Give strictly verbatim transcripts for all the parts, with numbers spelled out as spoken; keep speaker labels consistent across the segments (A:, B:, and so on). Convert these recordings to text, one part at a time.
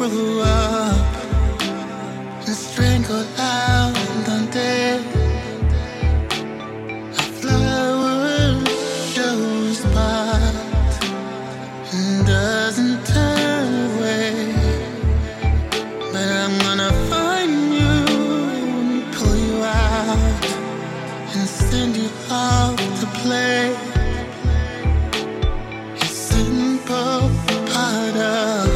A: grow up and strangle out the dead. A flower shows part and doesn't turn away. But I'm gonna find you and pull you out and send you off to play. A simple part of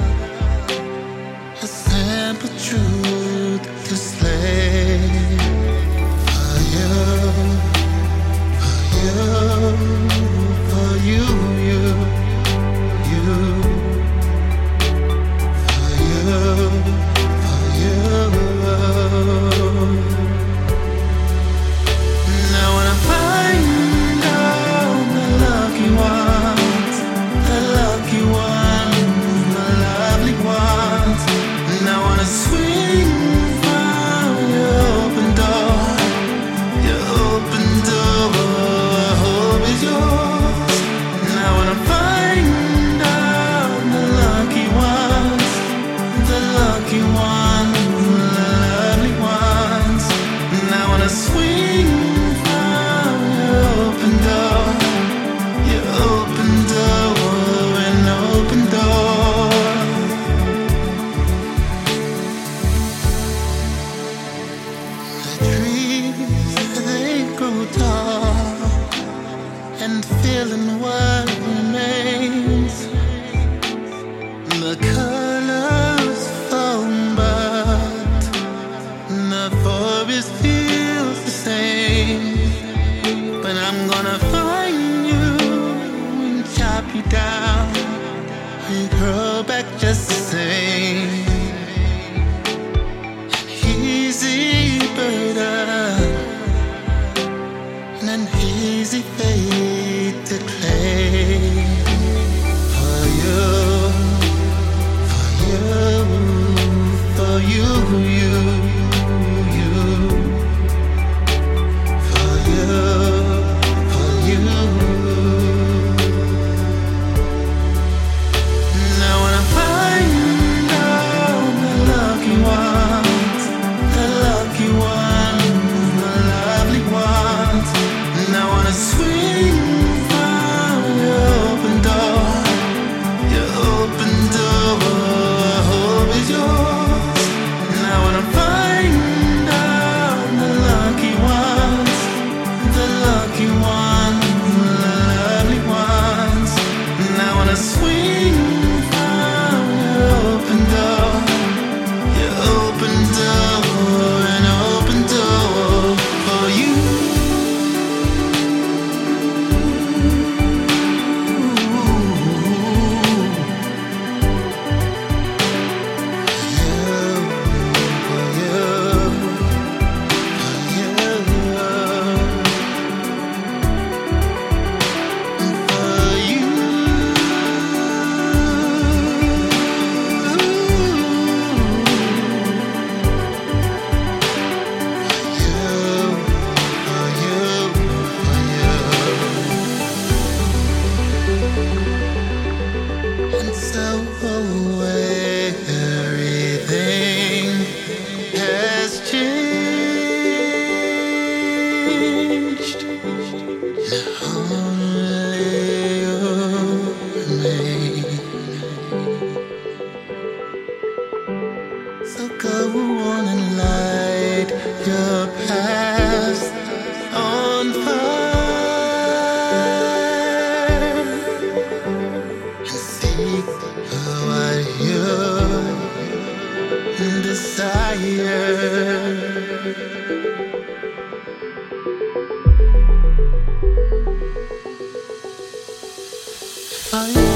A: a simple truth to slay. For you, for you, for you, you, you. For you, for you. Now when I find out the lucky ones, the lucky ones, the lovely ones, and I wanna swing from your open door, your open door, I hope it's yours. Now when I find out the lucky ones, the lucky ones, the lovely ones, and I wanna swing from your open door, your open door, an open door. The trees, they grow tall and filling what remains. The colors foam, but the forest feels the same. But I'm gonna find you and chop you down. We grow back just the same. An easy burden and an easy fate to claim. For you, for you, for you, you, you. For you, for you. Now when I find out the lucky ones, the lucky ones, the lovely ones, and I wanna swing from your open door, your open door, I hope it's yours. Now when I find out the lucky ones, the lucky ones, the lovely ones, and I wanna swing from your open door, your open door, an open door for you. And so everything has changed. Now only you remain. So go on and light your past on fire and seek what you desire. Fire.